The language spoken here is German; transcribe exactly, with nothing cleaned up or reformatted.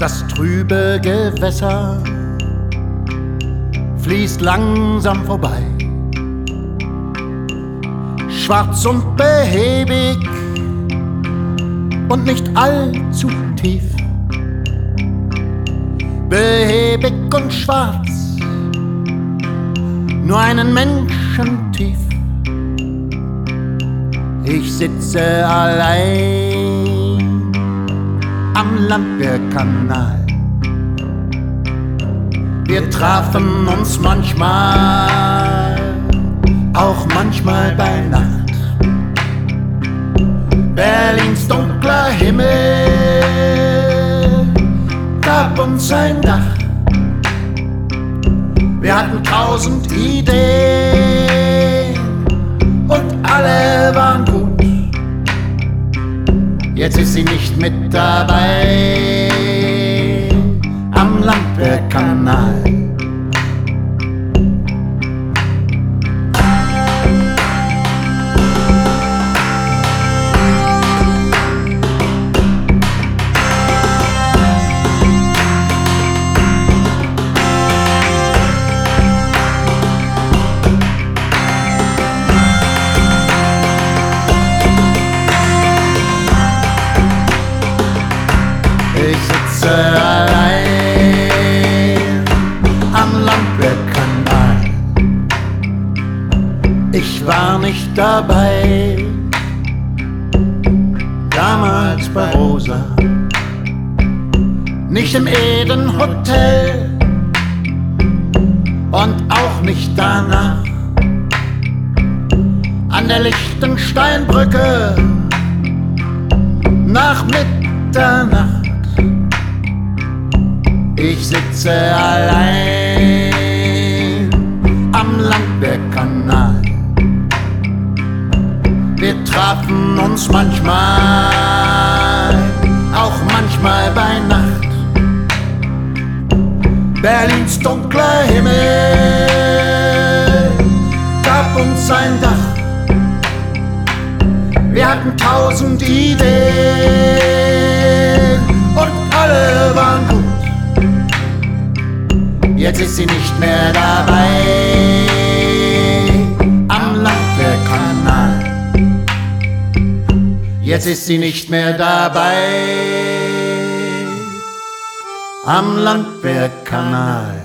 Das trübe Gewässer fließt langsam vorbei, schwarz und behäbig und nicht allzu tief. Behäbig und schwarz, nur einen Menschen tief. Ich sitze allein am Landwehrkanal. Wir trafen uns manchmal, auch manchmal bei Nacht. Berlins dunkler Himmel gab uns ein Dach. Wir hatten tausend Ideen und alle waren gut. Jetzt ist sie nicht mit dabei am Landwehrkanal. Ich sitze allein am Landwehrkanal. Ich war nicht dabei, damals bei Rosa, nicht im Eden Hotel und auch nicht danach an der Lichtensteinbrücke nach Mitternacht. Ich sitze allein am Landwehrkanal. Wir trafen uns manchmal, auch manchmal bei Nacht. Berlins dunkler Himmel gab uns ein Dach. Wir hatten tausend Ideen und alle waren gut. Jetzt ist sie nicht mehr dabei am Landwehrkanal. Jetzt ist sie nicht mehr dabei am Landwehrkanal.